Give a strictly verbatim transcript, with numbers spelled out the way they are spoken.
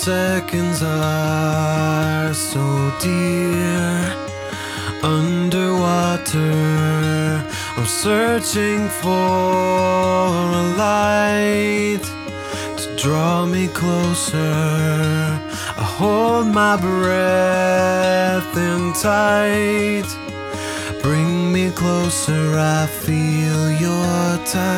seconds are so dear. Underwater, I'm searching for a light to draw me closer. I hold my breath in tight. Bring me closer, I feel your touch.